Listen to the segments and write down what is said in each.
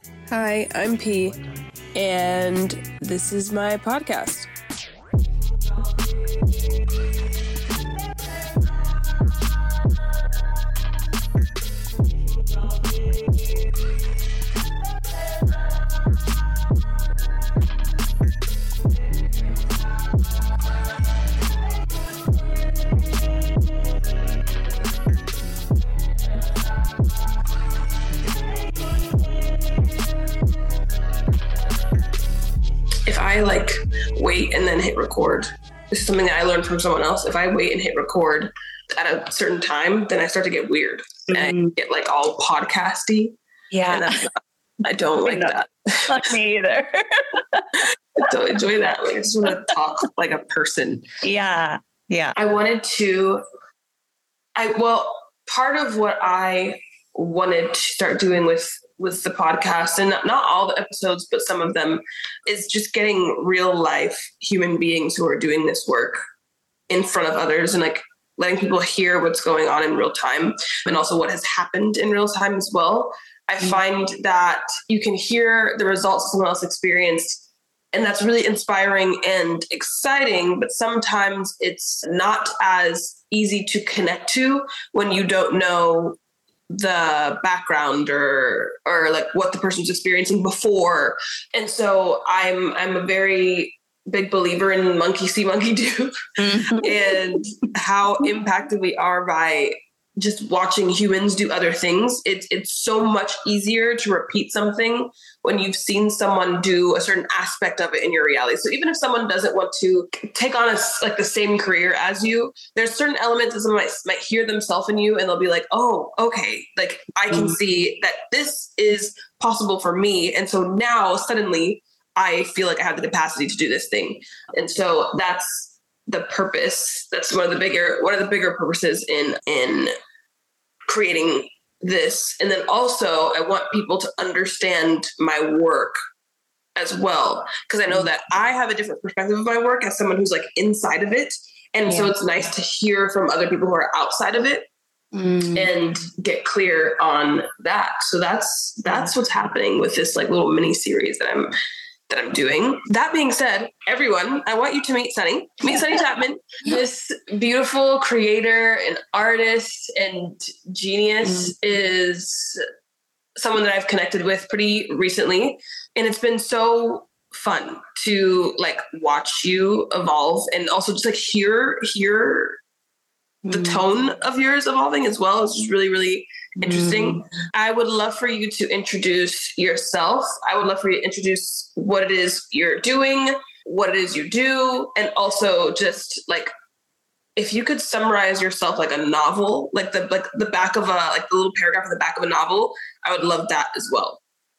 Hi, I'm P, and this is my podcast. If I wait and then hit record, this is something that I learned from someone else. If I wait and hit record at a certain time, then I start to get weird and I get all podcasty. Yeah. And I don't like that. Not me either. I don't enjoy that. I just want to talk like a person. Yeah. Yeah. Part of what I wanted to start doing with the podcast, and not all the episodes, but some of them, is just getting real life human beings who are doing this work in front of others and letting people hear what's going on in real time and also what has happened in real time as well. I find that you can hear the results someone else experienced, and that's really inspiring and exciting, but sometimes it's not as easy to connect to when you don't know the background or what the person's experiencing before. And so I'm a very big believer in monkey see, monkey do, and how impacted we are by just watching humans do other things. It's so much easier to repeat something when you've seen someone do a certain aspect of it in your reality. So even if someone doesn't want to take on the same career as you, there's certain elements that someone might hear themselves in you and they'll be like, oh, okay. I can see that this is possible for me. And so now suddenly I feel like I have the capacity to do this thing. And so that's the purpose. That's one of the bigger purposes in creating this. And then also I want people to understand my work as well, because I know that I have a different perspective of my work as someone who's inside of it. And so it's nice to hear from other people who are outside of it and get clear on that. So that's what's happening with this little mini series that I'm doing. That being said, everyone, I want you to meet Sunny Chapman, this beautiful creator and artist and genius. Is someone that I've connected with pretty recently. And it's been so fun to watch you evolve and also just hear the tone of yours evolving as well. It's just really, really interesting. I would love for you to introduce yourself. I would love for you to introduce what it is you're doing, what it is you do, and also just if you could summarize yourself like a novel, the back of the little paragraph at the back of a novel, I would love that as well.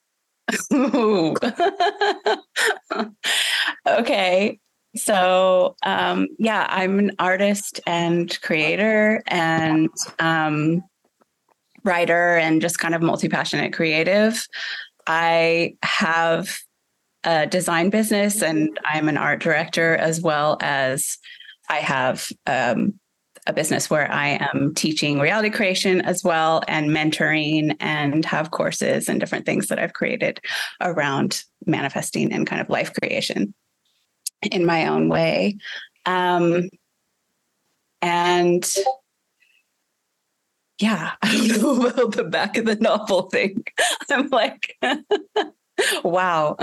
Okay. So, I'm an artist and creator and writer and just kind of multi-passionate creative. I have a design business and I'm an art director, as well as I have a business where I am teaching reality creation as well and mentoring, and have courses and different things that I've created around manifesting and kind of life creation in my own way. And yeah, I don't know about the back of the novel thing. I'm wow.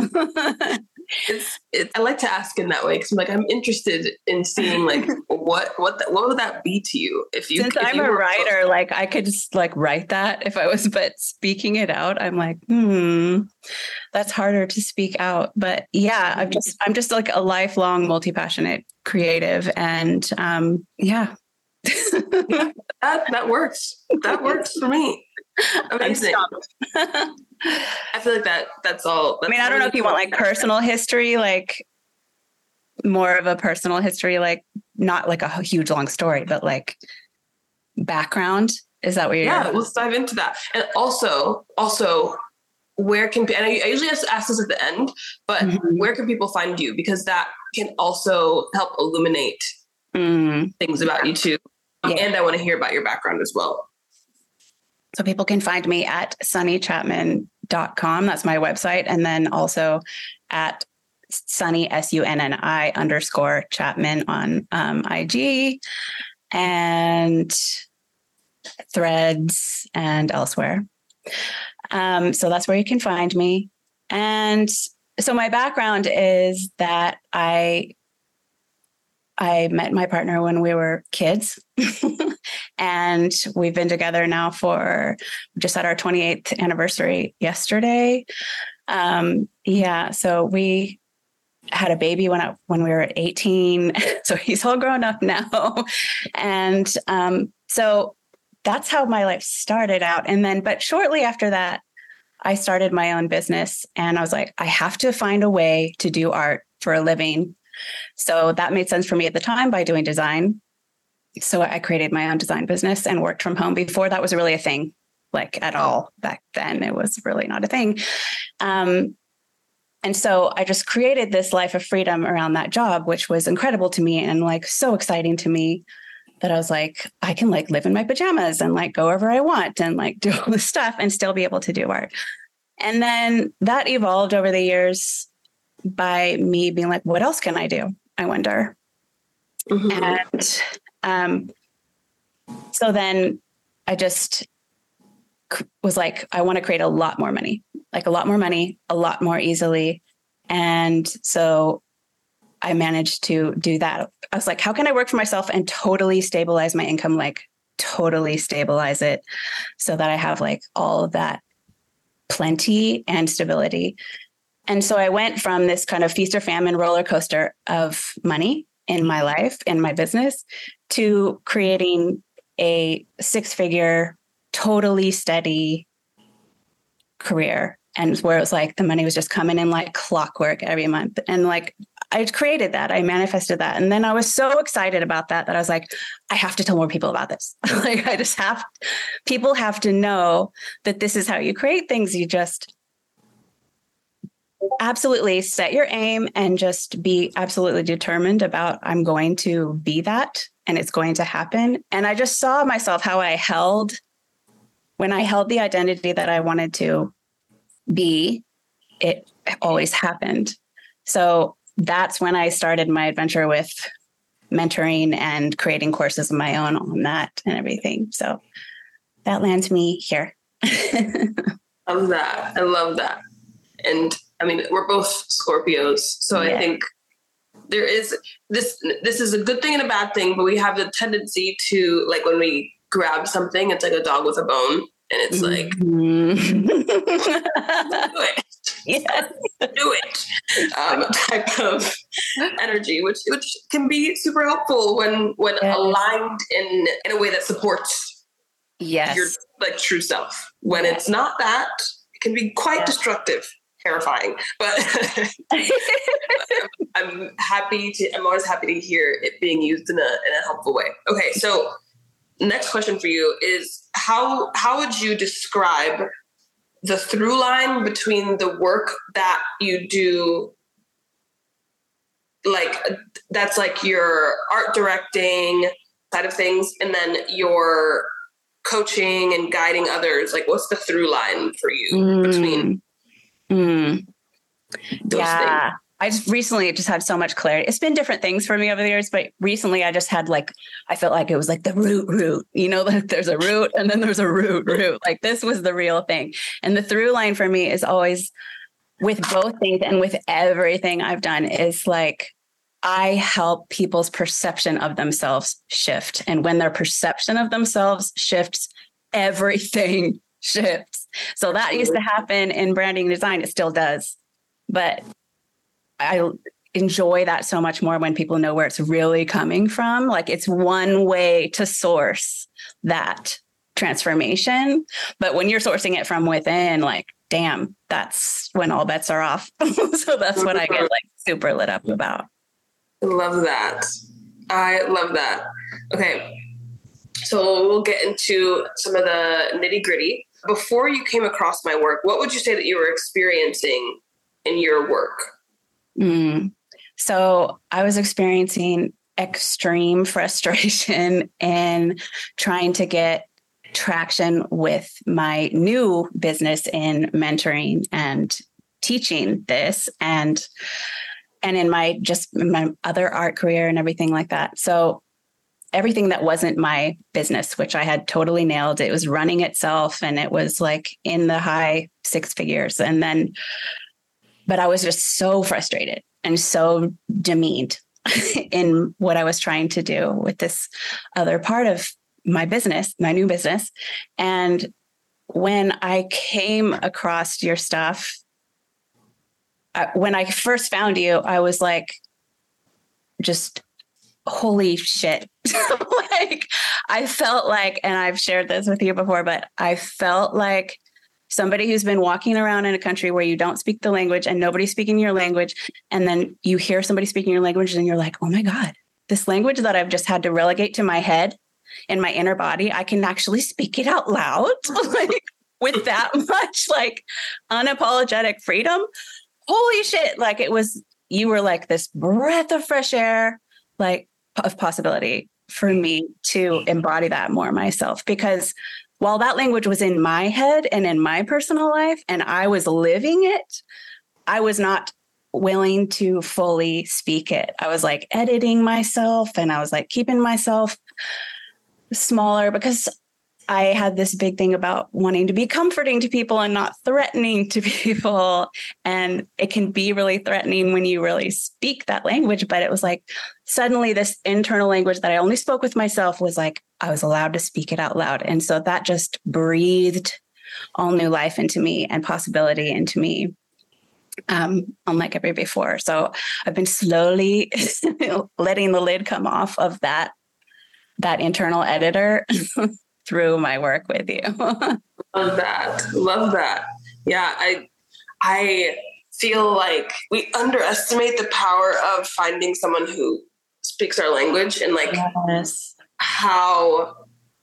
I like to ask in that way because I'm interested in seeing what would that be to you if you. Since I'm a writer, I could just write that if I was, but speaking it out, I'm that's harder to speak out. But yeah, I'm just a lifelong multi-passionate creative, and yeah, that works. That works for me. Amazing. I feel that's all. I don't know if you want personal history, more of a personal history, not a huge long story, but background. Is that what you're? Yeah, let's dive into that. And also, where can, and I usually ask this at the end, but where can people find you? Because that can also help illuminate things about you too. Yeah. And I want to hear about your background as well. So people can find me at Sunny Chapman sunni.com. That's my website. And then also at Sunni, SUNNI _ Chapman on IG and Threads and elsewhere. So that's where you can find me. And so my background is that I met my partner when we were kids and we've been together now for just at our 28th anniversary yesterday. So we had a baby when we were 18. So he's all grown up now. And so that's how my life started out. And then, but shortly after that, I started my own business and I was like, I have to find a way to do art for a living. So that made sense for me at the time by doing design. So I created my own design business and worked from home. Before that was really a thing, like at all. Back then, it was really not a thing. And so I just created this life of freedom around that job, which was incredible to me and like so exciting to me that I was like, I can like live in my pajamas and like go wherever I want and like do all this stuff and still be able to do art. And then that evolved over the years by me being like, what else can I do? I wonder. Mm-hmm. And so then I just was like, I want to create a lot more money, a lot more easily. And so I managed to do that. I was like, how can I work for myself and totally stabilize my income, like totally stabilize it so that I have like all of that plenty and stability. And so I went from this kind of feast or famine roller coaster of money in my life, in my business, to creating a 6-figure, totally steady career. And where it was like the money was just coming in like clockwork every month. And like I created that, I manifested that. And then I was so excited about that I was like, I have to tell more people about this. Like people have to know that this is how you create things. You just absolutely set your aim and just be absolutely determined about I'm going to be that and it's going to happen. And I just saw myself how when I held the identity that I wanted to be, it always happened. So that's when I started my adventure with mentoring and creating courses of my own on that and everything. So that lands me here. Love that. I love that. And I mean, we're both Scorpios. So yeah. I think there is this is a good thing and a bad thing, but we have the tendency to, like, when we grab something, it's like a dog with a bone. And it's like, do it. Yes. Do it. Type of energy, which can be super helpful when aligned in a way that supports your like true self. When it's not that, it can be quite destructive, terrifying. But I'm always happy to hear it being used in a helpful way. Okay, so next question for you is how would you describe the through line between the work that you do, like that's like your art directing side of things, and then your coaching and guiding others? Like, what's the through line for you between those things? I just recently had so much clarity. It's been different things for me over the years, but recently I just had I felt like it was like the root, like there's a root and then there's a root. Like this was the real thing. And the through line for me is always with both things and with everything I've done is like, I help people's perception of themselves shift. And when their perception of themselves shifts, everything shifts. So that used to happen in branding design. It still does. But I enjoy that so much more when people know where it's really coming from. Like it's one way to source that transformation. But when you're sourcing it from within, like, damn, that's when all bets are off. So that's what I get like super lit up about. I love that. Okay. So we'll get into some of the nitty gritty. Before you came across my work, what would you say that you were experiencing in your work? So I was experiencing extreme frustration in trying to get traction with my new business in mentoring and teaching this and in my other art career and everything like that. So everything that wasn't my business, which I had totally nailed, it was running itself and it was like in the high six figures. But I was just so frustrated and so demeaned in what I was trying to do with this other part of my business, my new business. And when I came across your stuff, when I first found you, I was like, just holy shit. Like, I felt like, and I've shared this with you before, but I felt like somebody who's been walking around in a country where you don't speak the language and nobody's speaking your language. And then you hear somebody speaking your language and you're like, oh my God, this language that I've just had to relegate to my head and my inner body, I can actually speak it out loud, like with that much like unapologetic freedom. Holy shit. Like you were like this breath of fresh air, like of possibility for me to embody that more myself. Because while that language was in my head and in my personal life, and I was living it, I was not willing to fully speak it. I was like editing myself and I was like keeping myself smaller because I had this big thing about wanting to be comforting to people and not threatening to people. And it can be really threatening when you really speak that language. But it was like suddenly this internal language that I only spoke with myself was like, I was allowed to speak it out loud. And so that just breathed all new life into me and possibility into me, unlike ever before. So I've been slowly letting the lid come off of that internal editor through my work with you. Love that. Yeah. I feel like we underestimate the power of finding someone who speaks our language and like how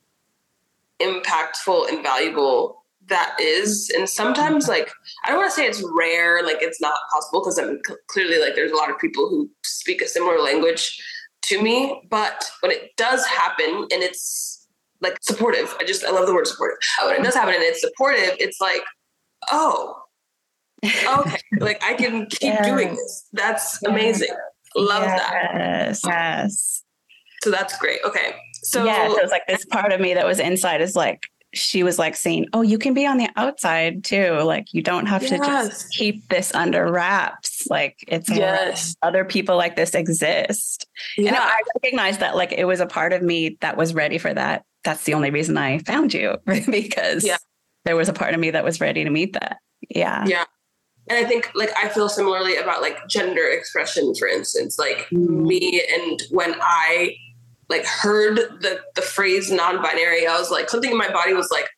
impactful and valuable that is. And sometimes like, I don't want to say it's rare, like it's not possible because clearly like there's a lot of people who speak a similar language to me, but when it does happen and it's like supportive. I love the word supportive. When it does happen and it's supportive, it's like, oh, okay. Like I can keep doing this. That's amazing. Love that. Yes. So that's great. Okay. So it was like this part of me that was inside is like, she was like saying, oh, you can be on the outside too. Like you don't have to just keep this under wraps. Like it's other people like this exist. Yeah. And I recognized that like it was a part of me that was ready for that. That's the only reason I found you because there was a part of me that was ready to meet that. Yeah. Yeah. And I think like, I feel similarly about like gender expression, for instance, like me. And when I like heard the phrase non-binary, I was like, something in my body was like,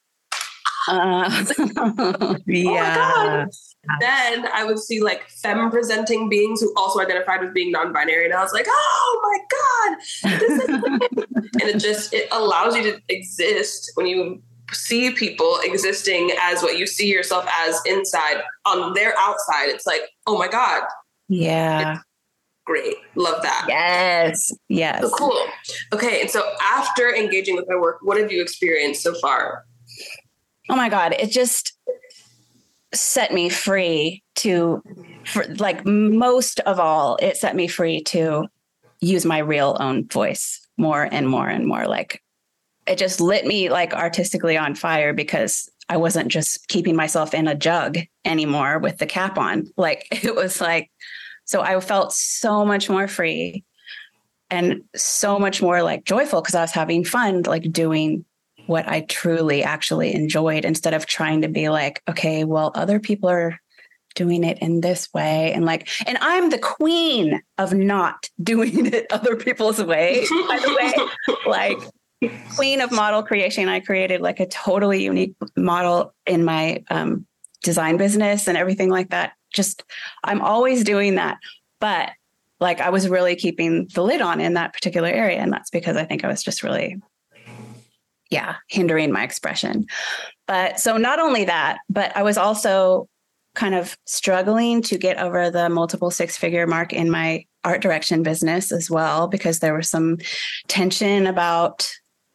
oh my God. Then I would see like femme presenting beings who also identified as being non-binary. And I was like, oh my God, this is and it allows you to exist when you see people existing as what you see yourself as inside on their outside. It's like, oh my God. Yeah. It's great. Love that. Yes. So cool. Okay. And so after engaging with my work, what have you experienced so far? Oh my God. It just set me free for like most of all, it set me free to use my real own voice more and more and more. Like it just lit me like artistically on fire because I wasn't just keeping myself in a jug anymore with the cap on. Like it was like, so I felt so much more free and so much more like joyful because I was having fun, like doing what I truly actually enjoyed instead of trying to be like, okay, well, other people are doing it in this way. And I'm the queen of not doing it other people's way, by the way, like queen of model creation. I created like a totally unique model in my design business and everything like that. Just, I'm always doing that. But like, I was really keeping the lid on in that particular area. And that's because I think I was just really, hindering my expression. But so not only that, but I was also kind of struggling to get over the multiple six-figure mark in my art direction business as well, because there was some tension about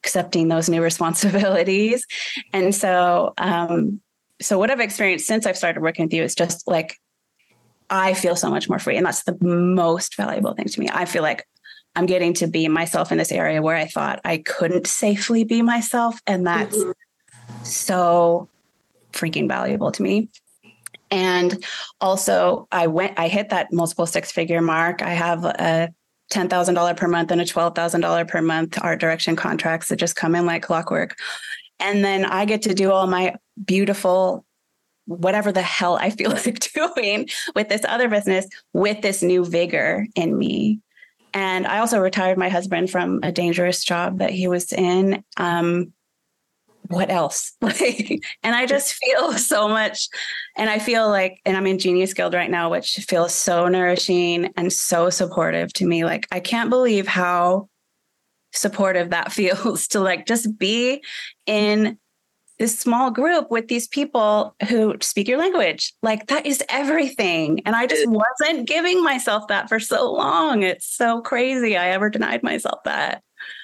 accepting those new responsibilities. And so, so what I've experienced since I've started working with you is just like, I feel so much more free. And that's the most valuable thing to me. I feel like I'm getting to be myself in this area where I thought I couldn't safely be myself. And that's so freaking valuable to me. And also I hit that multiple 6-figure mark. I have a $10,000 per month and a $12,000 per month art direction contracts that just come in like clockwork. And then I get to do all my beautiful, whatever the hell I feel like doing with this other business with this new vigor in me. And I also retired my husband from a dangerous job that he was in. What else? And I just feel so much. And I feel like, and I'm in Genius Guild right now, which feels so nourishing and so supportive to me. Like, I can't believe how supportive that feels to like just be in this small group with these people who speak your language. Like, that is everything. And I just wasn't giving myself that for so long. It's so crazy. I ever denied myself that.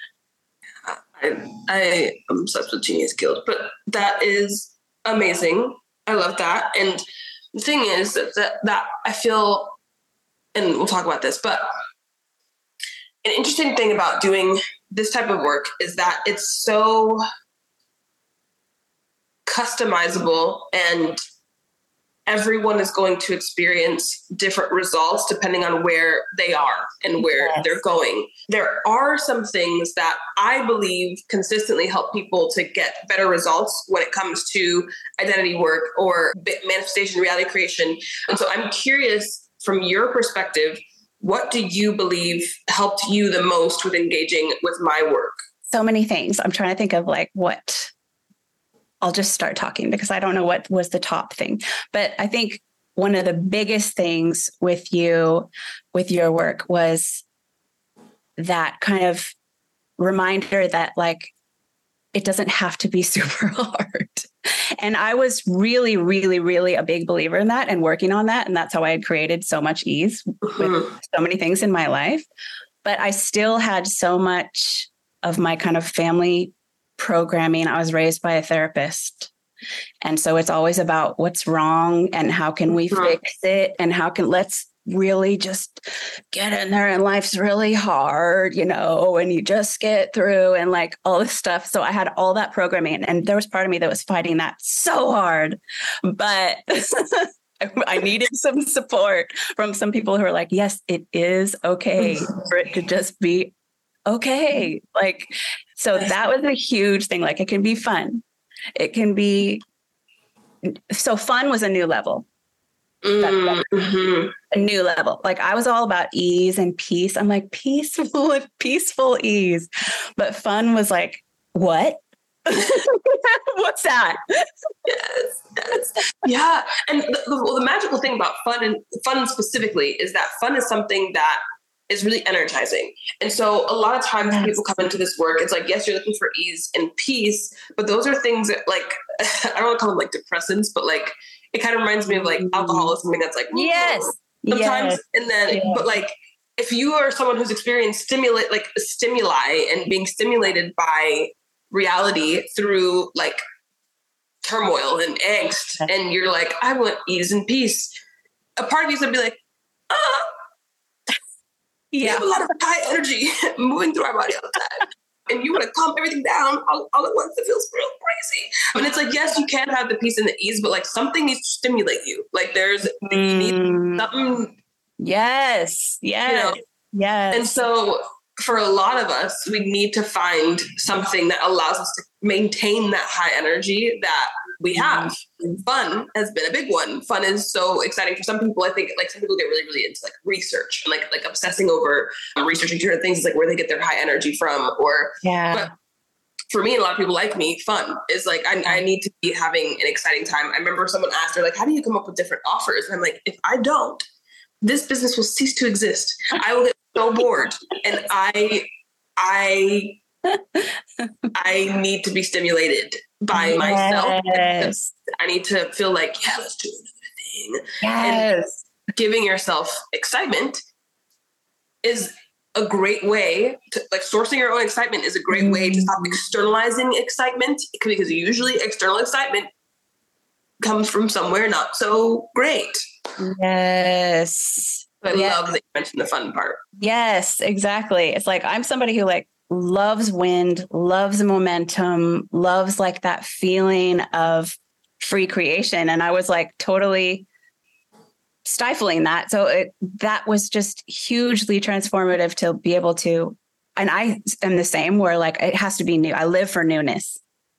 I am obsessed with Genius Guild, but that is amazing. I love that. And the thing is that I feel, and we'll talk about this, but an interesting thing about doing this type of work is that it's so customizable and everyone is going to experience different results depending on where they are and where they're going. There are some things that I believe consistently help people to get better results when it comes to identity work or manifestation, reality creation. And so I'm curious, from your perspective, what do you believe helped you the most with engaging with my work? So many things. I'm trying to think of like what. I'll just start talking because I don't know what was the top thing. But I think one of the biggest things with you, with your work, was that kind of reminder that like, it doesn't have to be super hard. And I was really, really, really a big believer in that and working on that. And that's how I had created so much ease with so many things in my life. But I still had so much of my kind of family programming. I was raised by a therapist. And so it's always about what's wrong and how can we fix it and let's really just get in there, and life's really hard, and you just get through and like all this stuff. So I had all that programming, and there was part of me that was fighting that so hard, but I needed some support from some people who are like, yes, it is okay for it to just be okay. Like, so that was a huge thing. Like, it can be fun. It can be, so fun was a new level. A new level. Like, I was all about ease and peace. I'm like, peaceful ease. But fun was like, what? What's that? Yes. Yeah. And the magical thing about fun specifically is that fun is something that is really energizing. And so a lot of times people come into this work, it's like, yes, you're looking for ease and peace, but those are things that like, I don't want to call them like depressants, but like, it kind of reminds me of like alcohol is something that's like, sometimes. And then, but like, if you are someone who's experienced stimuli and being stimulated by reality through like turmoil and angst, and you're like, I want ease and peace, a part of you is going to be like, we have a lot of high energy moving through our body all the time. And you want to calm everything down all at once. It feels real crazy. And it's like, yes, you can have the peace and the ease, but like something needs to stimulate you. Like you need something. Yes. Yes. Yes. And so for a lot of us, we need to find something that allows us to maintain that high energy that we have. Fun has been a big one. Fun is so exciting for some people. I think like some people get really, really into like research and like obsessing over researching certain things is like where they get their high energy from. But for me and a lot of people like me, fun is like, I need to be having an exciting time. I remember someone asked her like, how do you come up with different offers? And I'm like, if I don't, this business will cease to exist. I will get so bored. And I need to be stimulated by myself. I need to feel like, let's do another thing. And giving yourself excitement is a great way to, like, sourcing your own excitement is a great way to stop externalizing excitement, because usually external excitement comes from somewhere not so great. Yes. I love that you mentioned the fun part. Yes, exactly. It's like, I'm somebody who like loves wind, loves momentum, loves like that feeling of free creation. And I was like totally stifling that. So that was just hugely transformative to be able to, and I am the same, where like, it has to be new. I live for newness.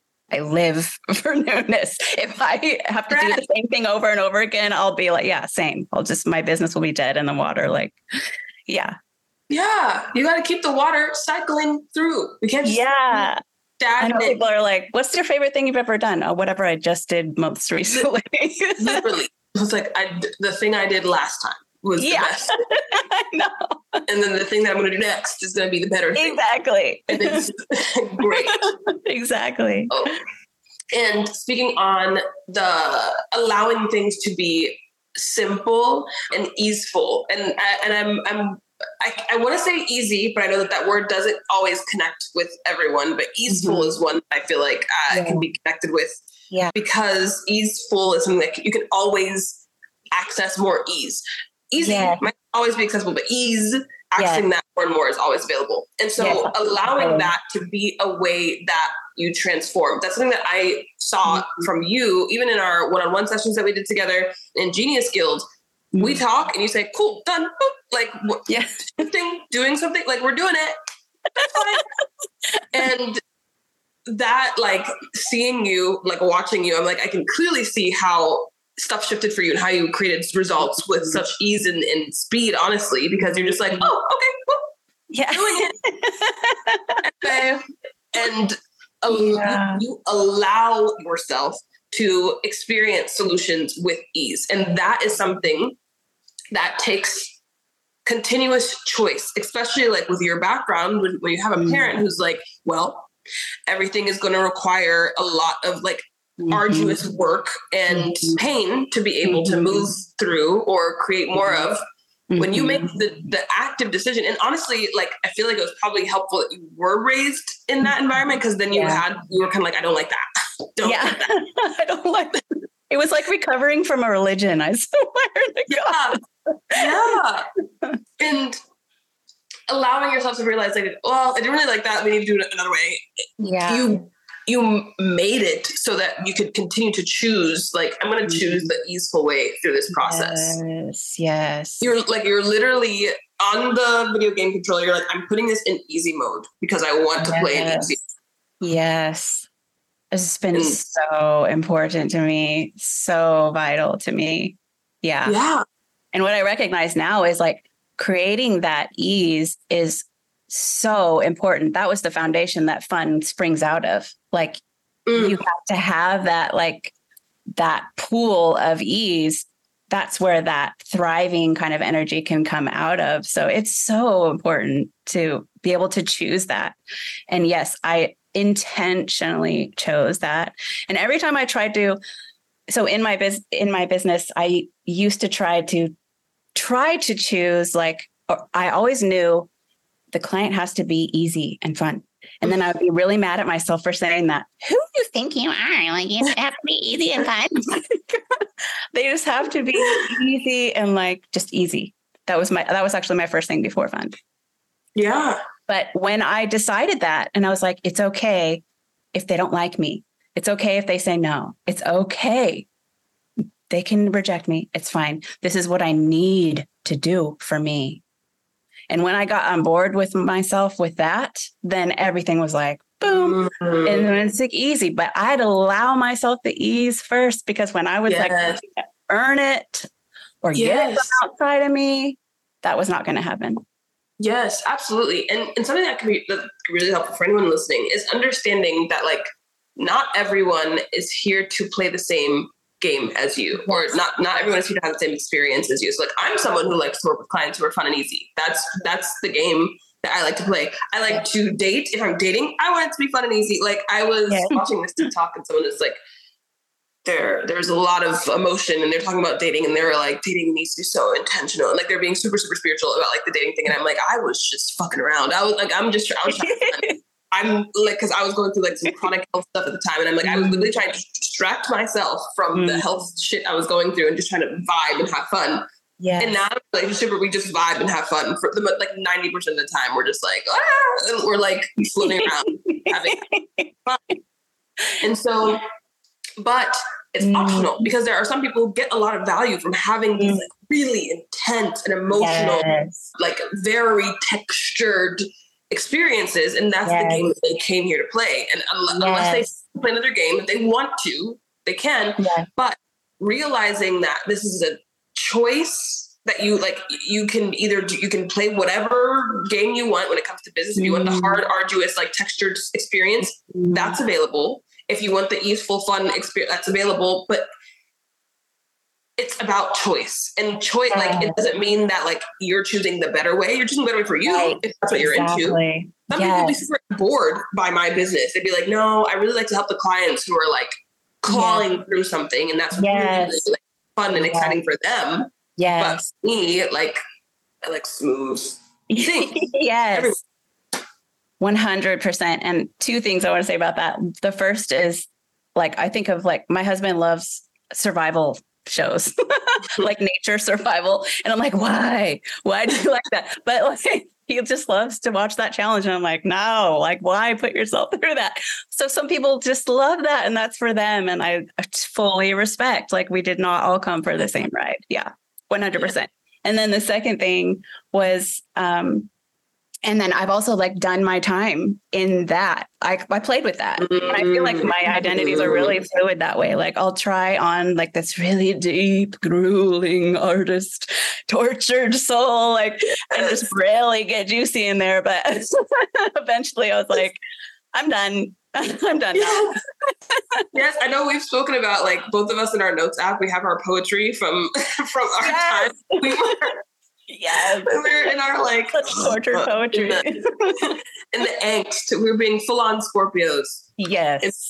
If I have to do the same thing over and over again, I'll be like, yeah, same. My business will be dead in the water. Like, yeah. Yeah. You got to keep the water cycling through. We can't just I know people are like, what's your favorite thing you've ever done? Oh, whatever I just did most recently. Literally. It's like the thing I did last time was the best. I know. And then the thing that I'm going to do next is going to be the better thing. Exactly. And it's great. Exactly. Oh. And speaking on the allowing things to be simple and easeful, and I want to say easy, but I know that word doesn't always connect with everyone. But easeful is one I feel like can be connected with. Yeah. Because easeful is something that you can always access more ease. Easy might always be accessible, but ease, accessing that more and more is always available. And so allowing that to be a way that you transform. That's something that I saw from you, even in our one-on-one sessions that we did together in Genius Guild. We talk and you say, cool, done. Boop. Like, doing something, like we're doing it. That's fine. And that, like, seeing you, like watching you, I'm like, I can clearly see how stuff shifted for you and how you created results with such ease and speed, honestly, because you're just like, oh, okay, well, doing it. Okay. And you allow yourself to experience solutions with ease. And that is something that takes continuous choice, especially like with your background, when you have a parent who's like, well, everything is going to require a lot of like arduous work and pain to be able to move through or create more of. When you make the active decision, and honestly, like, I feel like it was probably helpful that you were raised in that environment, because then you were kind of like, I don't like that. Don't like that. I don't like that. It was like recovering from a religion, I swear to God. Yeah. And allowing yourself to realize, like, well, I didn't really like that. We need to do it another way. Yeah. You made it so that you could continue to choose, like, I'm going to choose the easeful way through this process. Yes. You're literally on the video game controller. You're like, I'm putting this in easy mode because I want to play it easy. Yes. It's been so important to me. So vital to me. Yeah. Yeah. And what I recognize now is like creating that ease is so important. That was the foundation that fun springs out of. Like you have to have that, like that pool of ease. That's where that thriving kind of energy can come out of. So it's so important to be able to choose that. And yes, I intentionally chose that. And every time I tried to, so in my business, I used to try to choose, like, I always knew the client has to be easy and fun. And then I would be really mad at myself for saying that. Who do you think you are? Like, you have to be easy and fun. They just have to be easy and like just easy. That was actually my first thing before fun. Yeah. But when I decided that, and I was like, it's okay if they don't like me. It's okay if they say no. It's okay. They can reject me. It's fine. This is what I need to do for me. And when I got on board with myself with that, then everything was like, boom. And then it's like easy. But I'd allow myself the ease first, because when I was like, earn it or get it from outside of me, that was not going to happen. Yes, absolutely. And something that can be really helpful for anyone listening is understanding that, like, not everyone is here to play the same game as you, or not everyone is here to have the same experience as you. So, like, I'm someone who likes to work with clients who are fun and easy. That's the game that I like to play. I like to date. If I'm dating, I want it to be fun and easy. Like, I was watching this TikTok and someone is like, there's a lot of emotion, and they're talking about dating, and they're like, dating needs to be so intentional, and like they're being super, super spiritual about like the dating thing. And I'm like, I was just fucking around. I was trying to, I'm like, cause I was going through like some chronic health stuff at the time. And I'm like, I was literally trying to distract myself from the health shit I was going through and just trying to vibe and have fun. Yeah. And now in a relationship where we just vibe and have fun for the like 90% of the time, we're just like, and we're like floating around having fun. And so, but it's optional, because there are some people who get a lot of value from having these like really intense and emotional, like very textured experiences. And that's the game that they came here to play. And unless they play another game, if they want to, they can. But realizing that this is a choice that you like, you can play whatever game you want when it comes to business. If you want the hard, arduous, like textured experience, that's available. If you want the easeful, fun experience, that's available. But it's about choice, and choice. Like, it doesn't mean that like you're choosing the better way. You're choosing the better way for you, if that's what you're into. Some people will be super bored by my business. They'd be like, no, I really like to help the clients who are like clawing through something, and that's really, really like fun and exciting for them. But for me, like, I like smooth things. 100%. And two things I want to say about that. The first is, like, I think of like, my husband loves survival shows, like nature survival. And I'm like, why do you like that? But like, he just loves to watch that challenge. And I'm like, no, like, why put yourself through that? So some people just love that, and that's for them. And I fully respect, like, we did not all come for the same ride. 100%. And then the second thing was, and then I've also like done my time in that. I played with that. And I feel like my identities are really fluid that way. Like, I'll try on like this really deep, grueling artist, tortured soul, like, and just really get juicy in there. But eventually I was like, I'm done. I'm done now. Yes, I know we've spoken about, like, both of us in our notes app, we have our poetry from our time. We were in our like torture poetry. In the angst. We were being full on Scorpios. Yes.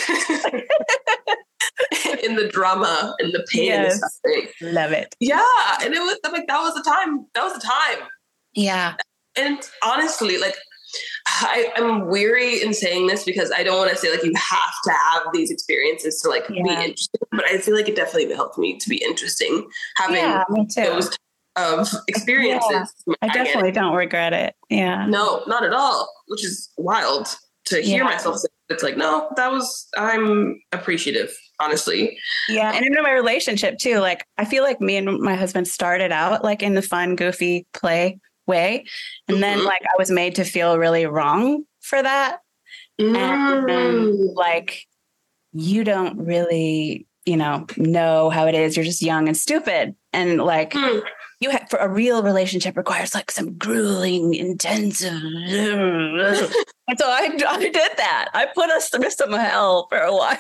In the drama and the pain and suffering. Love it. Yeah. And it was like, that was the time. Yeah. And honestly, like, I'm weary in saying this, because I don't want to say like you have to have these experiences to like be interesting, but I feel like it definitely helped me to be interesting having those of experiences. I definitely don't regret it. No, not at all, which is wild to hear myself say. It's like, no, I'm appreciative, honestly. And in my relationship too, like, I feel like me and my husband started out like in the fun, goofy play way. And then like I was made to feel really wrong for that. And then, like, you don't really, know how it is. You're just young and stupid. And like, you have, for a real relationship requires like some grueling, intensive. And so I did that. I put us through some hell for a while.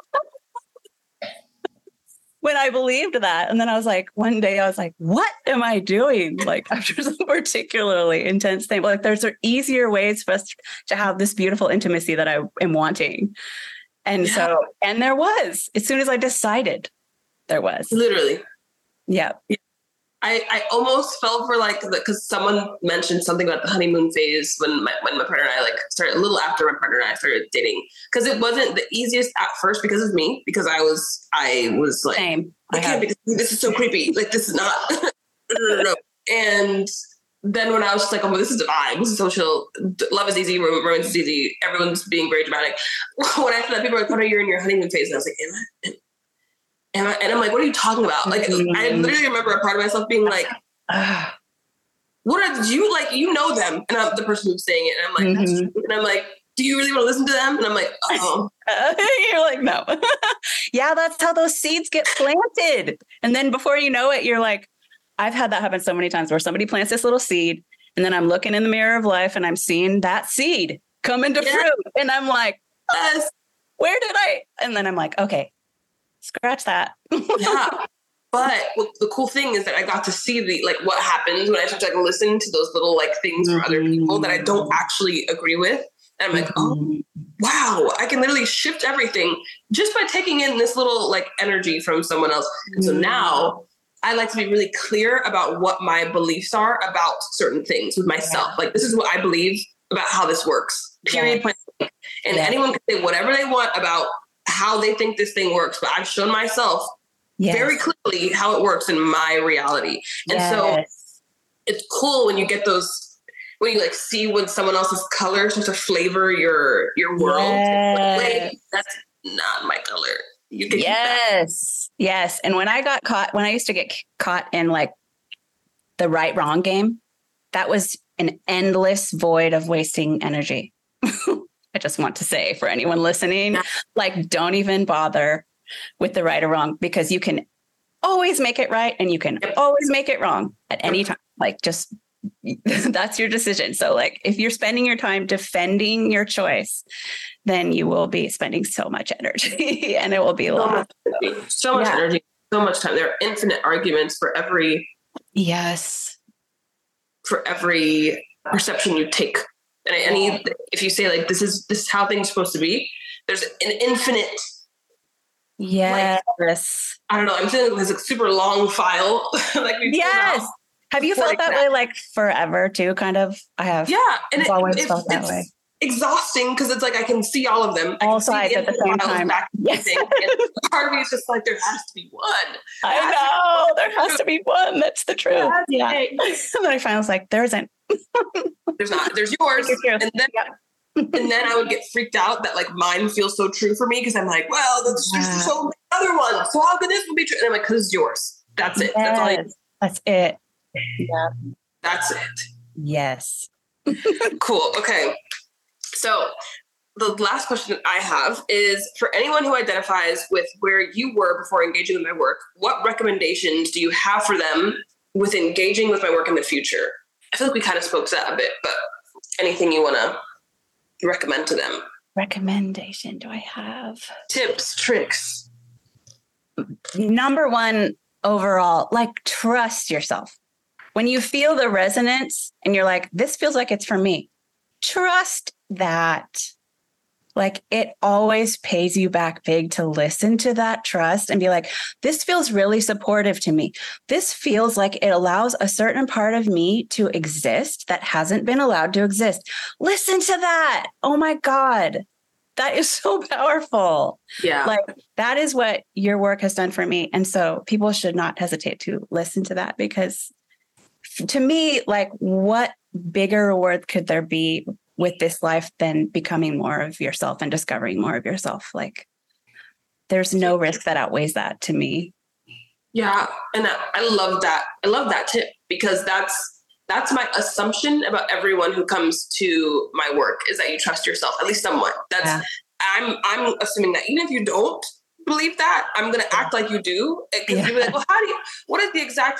When I believed that. And then I was like, one day I was like, what am I doing? Like, after some particularly intense thing, like, there's easier ways for us to have this beautiful intimacy that I am wanting. And so, and there was, as soon as I decided, there was. Literally. Yeah. I almost fell for like, because someone mentioned something about the honeymoon phase when my partner and I like started, a little after my partner and I started dating, because it wasn't the easiest at first because of me, because I was like, same. Because this is so creepy. Like, this is not, no. And then when I was just like, oh, well, this is a vibe. This is social. Love is easy. Romance is easy. Everyone's being very dramatic. When I found out people were like, oh, you're in your honeymoon phase. And I was like, am I? And I'm like, what are you talking about? Like, I literally remember a part of myself being like, what are you like? You know them. And I'm the person who's saying it. And I'm like, that's true. And I'm like, do you really want to listen to them? And I'm like, oh. You're like, no. Yeah, that's how those seeds get planted. And then before you know it, you're like, I've had that happen so many times where somebody plants this little seed, and then I'm looking in the mirror of life and I'm seeing that seed come into fruit. And I'm like, where did I? And then I'm like, okay. Scratch that. But the cool thing is that I got to see what happens when I start to like listen to those little like things from other people that I don't actually agree with. And I'm like, oh, wow, I can literally shift everything just by taking in this little like energy from someone else. And so now I like to be really clear about what my beliefs are about certain things with myself. Like, this is what I believe about how this works, period. Point blank. And anyone can say whatever they want about how they think this thing works, but I've shown myself very clearly how it works in my reality. And so it's cool when you get those, when you like see when someone else's color starts to flavor your world. Like, wait, that's not my color. You can Yes. And when I used to get caught in like the right, wrong game, that was an endless void of wasting energy. I just want to say for anyone listening, like, don't even bother with the right or wrong, because you can always make it right and you can always make it wrong at any time. Like, just that's your decision. So like, if you're spending your time defending your choice, then you will be spending so much energy and it will be lost. So much energy, so much time. There are infinite arguments for every perception you take. And if you say like, this is how things are supposed to be, there's an infinite. Like, I don't know. I'm feeling like this like super long file. Like, have you felt that way like forever too? Kind of. I have. Yeah, and I've always felt that way. Exhausting because it's like I can see all of them, all sides at the same time. And part of me is just like, there has to be one. I know there has to be one. That's the truth. Yeah. And then I finally was like, there isn't. There's not. There's yours. And then I would get freaked out that like mine feels so true for me, because I'm like, well, there's so many other ones. So how could this one be true? And I'm like, because it's yours. That's it. That's all. That's it. Yeah. That's it. Yes. Cool. Okay. So the last question I have is, for anyone who identifies with where you were before engaging with my work, what recommendations do you have for them with engaging with my work in the future? I feel like we kind of spoke to that a bit, but anything you want to recommend to them? Recommendation do I have? Tips, tricks. Number one, overall, like, trust yourself. When you feel the resonance and you're like, this feels like it's for me, trust that. Like, it always pays you back big to listen to that trust and be like, this feels really supportive to me. This feels like it allows a certain part of me to exist that hasn't been allowed to exist. Listen to that. Oh my God. That is so powerful. Yeah. Like, that is what your work has done for me. And so people should not hesitate to listen to that, because to me, like, what bigger reward could there be with this life than becoming more of yourself and discovering more of yourself? Like, there's no risk that outweighs that to me. Yeah. And I love that. I love that tip, because that's my assumption about everyone who comes to my work, is that you trust yourself, at least somewhat. I'm assuming that even if you don't believe that, I'm going to act like you do. Because you're like, well, what is the exact,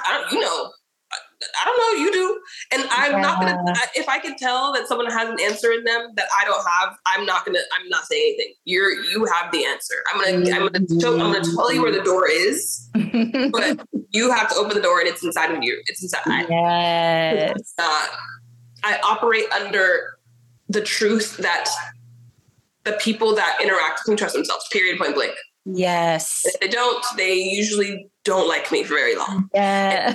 I don't know, you do. And I'm not going to, if I can tell that someone has an answer in them that I don't have, I'm not saying anything. You have the answer. I'm going to tell you where the door is, but you have to open the door, and it's inside of you. It's inside. Yes. I operate under the truth that the people that interact can trust themselves, period, point blank. Yes. If they don't, they usually don't like me for very long. Yeah.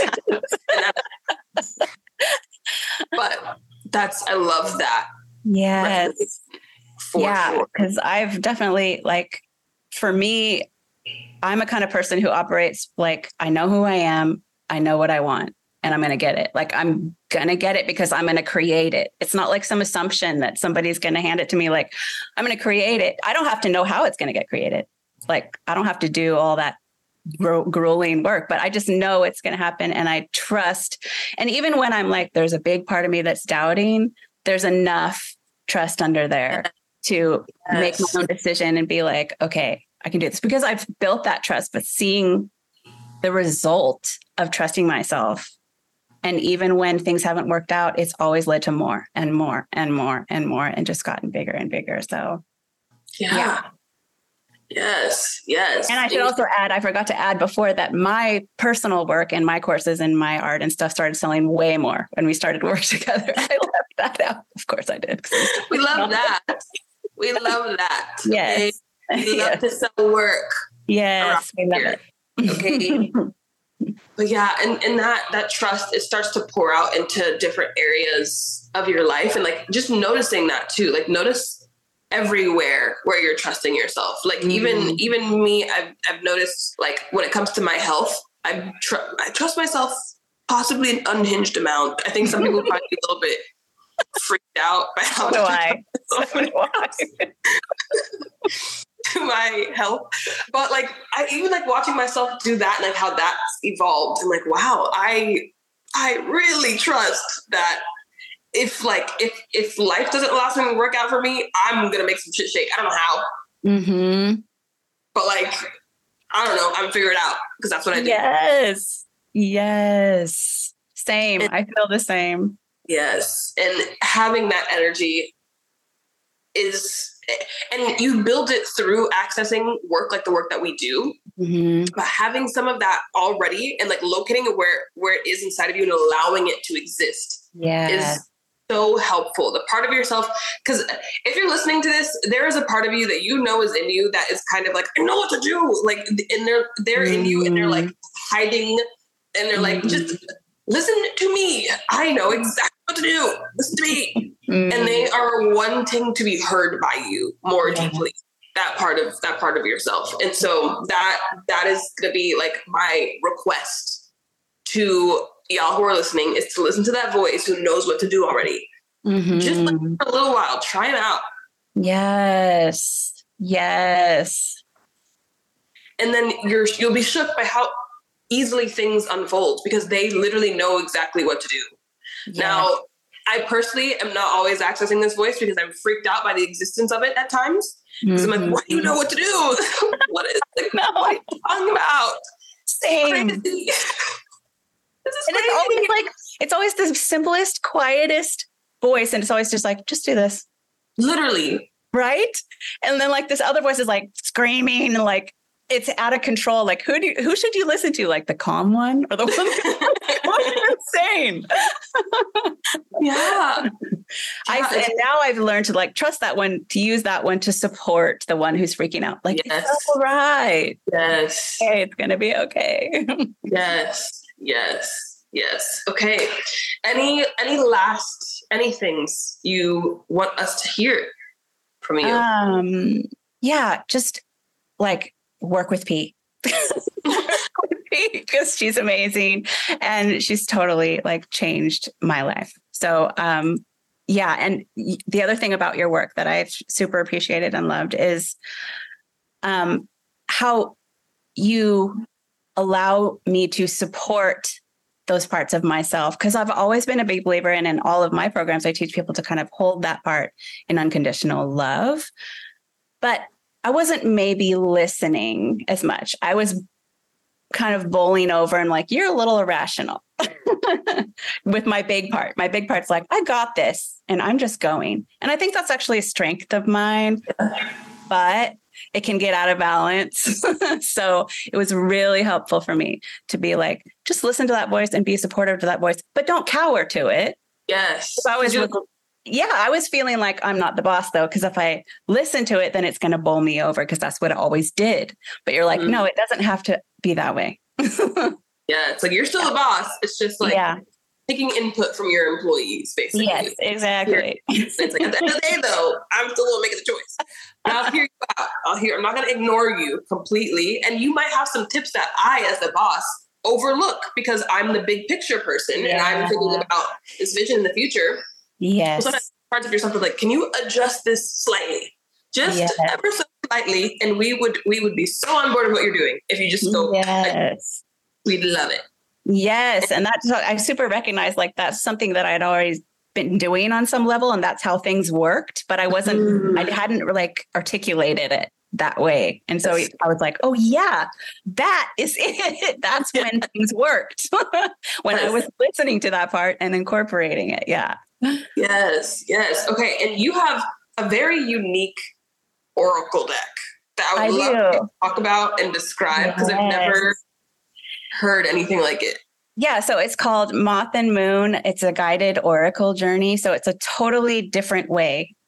But I love that. Yes. Sure. Because I've definitely, like, for me, I'm a kind of person who operates like, I know who I am, I know what I want, and I'm going to get it. Like, I'm going to get it because I'm going to create it. It's not like some assumption that somebody's going to hand it to me. Like, I'm going to create it. I don't have to know how it's going to get created. Like, I don't have to do all that grueling work, but I just know it's going to happen, and I trust. And even when I'm like, there's a big part of me that's doubting, there's enough trust under there to make my own decision and be like, okay, I can do this, because I've built that trust. But seeing the result of trusting myself, and even when things haven't worked out, it's always led to more and more and more and more, and just gotten bigger and bigger. So yeah. Yes. And I should also add, I forgot to add before, that my personal work and my courses and my art and stuff started selling way more when we started working together. I left that out. Of course I did. We love that. We love that. Yes. Okay? We love to sell work. Yes. We love it. Okay. But yeah, and that trust, it starts to pour out into different areas of your life. And like, just noticing that too, like notice everywhere where you're trusting yourself. Like even me, I've noticed, like when it comes to my health, I trust myself possibly an unhinged amount. I think some people might be a little bit freaked out by how much my health. But like, I even like watching myself do that and like how that's evolved. And like, wow, I really trust that if life doesn't allow something to work out for me, I'm going to make some shit shake. I don't know how. Mm-hmm. But like, I don't know. I'm gonna figure it out because that's what I do. Yes. Same. I feel the same. Yes. And having that energy and you build it through accessing work, like the work that we do, but having some of that already and like locating it where it is inside of you and allowing it to exist is so helpful. The part of yourself, because if you're listening to this, there is a part of you that you know is in you that is kind of like, I know what to do. Like, and they're in you and they're like hiding and they're like, just listen to me. I know exactly what to do. Listen to me. And they are wanting to be heard by you more deeply. That part of yourself. And so that is going to be like my request to y'all who are listening, is to listen to that voice who knows what to do already. Just listen for a little while, try it out. Yes. And then you'll be shook by how easily things unfold because they literally know exactly what to do. Now, I personally am not always accessing this voice because I'm freaked out by the existence of it at times. Because I'm like, what do you know what to do? What are you talking about? Same. And it's always the simplest, quietest voice. And it's always just like, just do this. Literally. Right. And then like this other voice is like screaming and like, it's out of control. Like who should you listen to? Like the calm one or the one insane? Yeah. And now I've learned to like trust that one, to use that one to support the one who's freaking out. Like, it's all right. Yes. Hey, it's going to be okay. Yes. Okay. Any things you want us to hear from you? Yeah, just like work with P. Because she's amazing and she's totally like changed my life. So, and the other thing about your work that I've super appreciated and loved is how you allow me to support those parts of myself. Because I've always been a big believer in all of my programs, I teach people to kind of hold that part in unconditional love. But I wasn't maybe listening as much. I was kind of bowling over and like, you're a little irrational with my big part. My big part's like, I got this and I'm just going. And I think that's actually a strength of mine, but it can get out of balance. So it was really helpful for me to be like, just listen to that voice and be supportive to that voice, but don't cower to it. Yes. I was feeling like I'm not the boss though, because if I listen to it, then it's going to bowl me over because that's what it always did. But you're like, no, it doesn't have to be that way. Yeah, it's like you're still the boss. It's just like taking input from your employees, basically. Yes, exactly. It's like at the end of the day, though, I'm still the one making the choice. And I'll hear you out. I'm not going to ignore you completely. And you might have some tips that I, as the boss, overlook because I'm the big picture person and I'm thinking about this vision in the future. Yes. Sometimes parts of yourself are like, can you adjust this slightly? Just ever so slightly. And we would be so on board with what you're doing. If you just go, we'd love it. Yes. And that's, I super recognize like that's something that I'd always been doing on some level. And that's how things worked. But I hadn't like articulated it that way. And so I was like, oh yeah, that is it. That's when things worked. When I was listening to that part and incorporating it. Yeah. Yes. Okay. And you have a very unique oracle deck that I would love to talk about and describe because I've never heard anything like it. Yeah. So it's called Moth and Moon. It's a guided oracle journey. So it's a totally different way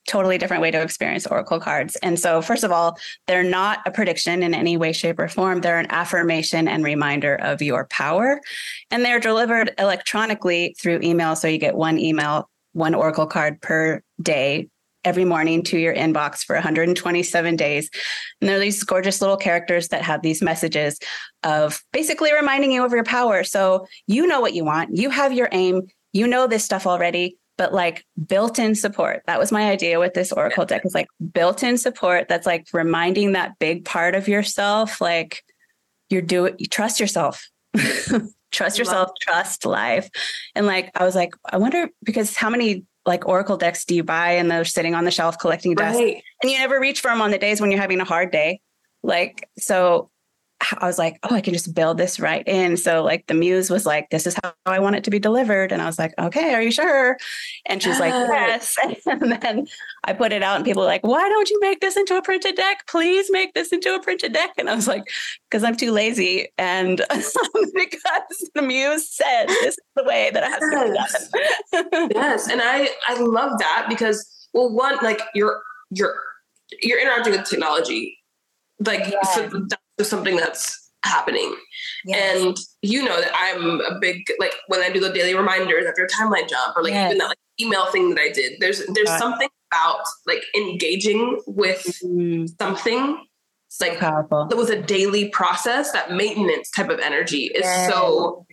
totally different way to experience oracle cards. And so first of all, they're not a prediction in any way, shape, or form. They're an affirmation and reminder of your power. And they're delivered electronically through email. So you get one email, one oracle card per day every morning to your inbox for 127 days. And they're these gorgeous little characters that have these messages of basically reminding you of your power. So you know what you want. You have your aim. You know this stuff already, but like built-in support. That was my idea with this oracle deck, is like built-in support that's like reminding that big part of yourself, like you trust yourself. Trust yourself, trust life. And like, I was like, I wonder, because how many like oracle decks do you buy and they're sitting on the shelf collecting dust, and you never reach for them on the days when you're having a hard day. Like, so I was like, oh, I can just build this right in. So like the muse was like, this is how I want it to be delivered. And I was like, okay, are you sure? And she's like, yes. And then I put it out and people were like, why don't you make this into a printed deck? Please make this into a printed deck. And I was like, because I'm too lazy. And because the muse said this is the way that it has to be done. Yes. And I love that because, well, one, like you're interacting with technology, like so that's something that's happening. Yes. And you know that I'm a big, like when I do the daily reminders after a timeline jump, or like even that like email thing that I did, there's something about like engaging with something like powerful. That was a daily process. That maintenance type of energy is so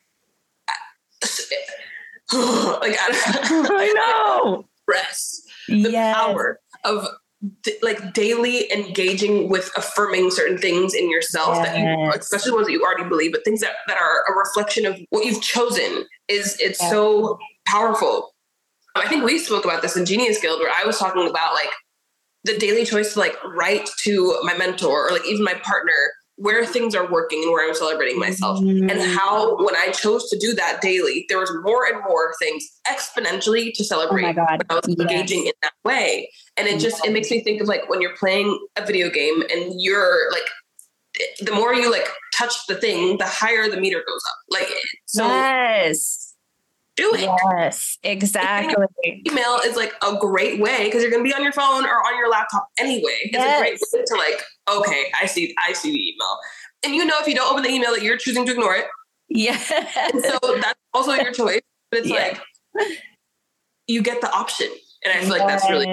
like I know. Rest the power of like daily engaging with affirming certain things in yourself that you, especially ones that you already believe, but things that are a reflection of what you've chosen it's so powerful. I think we spoke about this in Genius Guild, where I was talking about like the daily choice to like write to my mentor or like even my partner where things are working and where I'm celebrating myself, and how when I chose to do that daily, there was more and more things exponentially to celebrate. Oh my God. When I was engaging in that way. And it makes me think of like when you're playing a video game and you're like, the more you like touch the thing, the higher the meter goes up. Like, so do it. Yes, exactly. Email is like a great way because you're going to be on your phone or on your laptop anyway. It's a great way to like, okay, I see the email. And you know, if you don't open the email that you're choosing to ignore it. Yeah. So that's also your choice. But it's like, you get the option. And I feel like that's really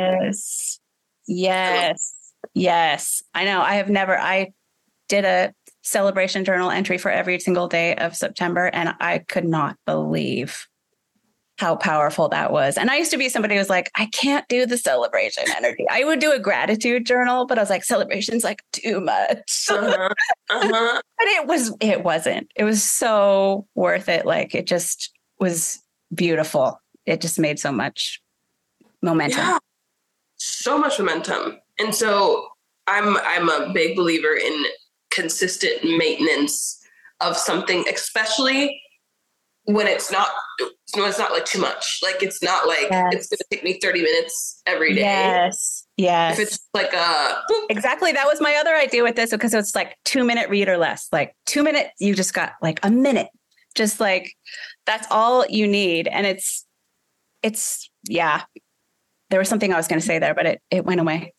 Yes. I know. I did a celebration journal entry for every single day of September, and I could not believe how powerful that was. And I used to be somebody who was like, I can't do the celebration energy. I would do a gratitude journal, but I was like, celebration's like too much. But it wasn't. It was so worth it. Like it just was beautiful. It just made so much momentum. Yeah, so much momentum. And so I'm a big believer in consistent maintenance of something, especially when it's not like too much. Like it's not like it's going to take me 30 minutes every day. Yes. If it's like exactly. That was my other idea with this, because it's like 2-minute read or less, like 2 minutes. You just got like a minute, just like, that's all you need. And it's there was something I was going to say there, but it went away.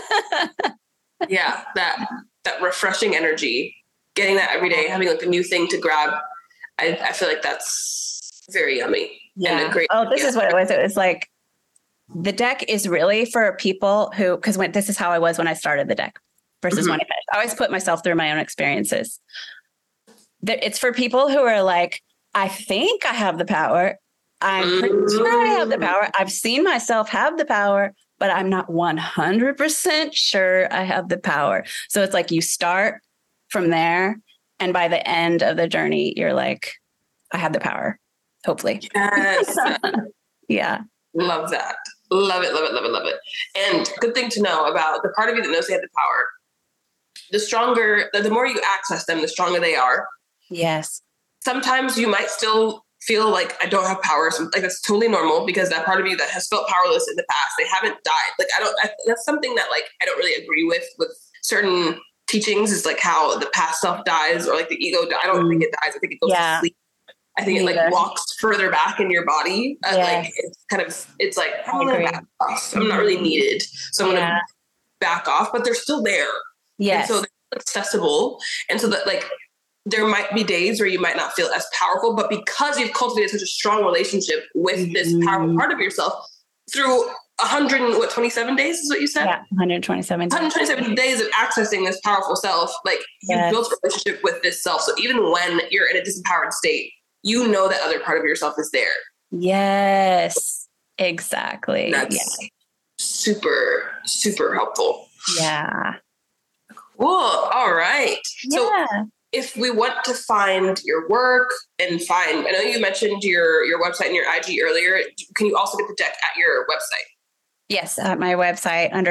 Yeah. That refreshing energy, getting that every day, having like a new thing to grab. I feel like that's very yummy. Yeah. And a great this is what it was. It was like, the deck is really for people who, because this is how I was when I started the deck versus when I finished. I always put myself through my own experiences. It's for people who are like, I think I have the power. I'm pretty sure I have the power. I've seen myself have the power, but I'm not 100% sure I have the power. So it's like you start from there, and by the end of the journey, you're like, I have the power, hopefully. Yes. Yeah. Love that. Love it, love it, love it, love it. And good thing to know about the part of you that knows they have the power. The stronger, the more you access them, the stronger they are. Yes. Sometimes you might still feel like I don't have power. So, like that's totally normal, because that part of you that has felt powerless in the past, they haven't died. Like that's something that like I don't really agree with certain teachings, is like how the past self dies, or like the ego dies. I don't think it dies. I think it goes to sleep. I think it like walks further back in your body. Like it's like, I'm going to back off. I'm not really needed. So I'm going to back off, but they're still there. Yes. And so they're accessible. And so that like, there might be days where you might not feel as powerful, but because you've cultivated such a strong relationship with this powerful part of yourself through 127 days is what you said? Yeah, 127 days. 127 days of accessing this powerful self. Like you've built a relationship with this self. So even when you're in a disempowered state, you know that other part of yourself is there. Yes, exactly. That's super, super helpful. Yeah. Cool. All right. So if we want to find your work and I know you mentioned your website and your IG earlier. Can you also get the deck at your website? Yes, at my website under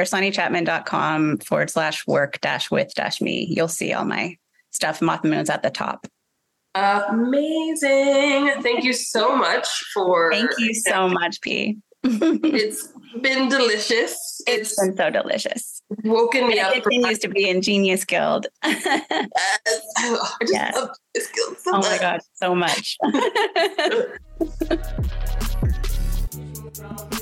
sonnychapman.com/work-with-me. You'll see all my stuff. Moth Moon's at the top. Amazing. Thank you so much Thank you so much, P. It's been delicious. It's been so delicious. Woken me up. It continues to be in Genius Guild. I just love this guild so much. Oh my God, so much.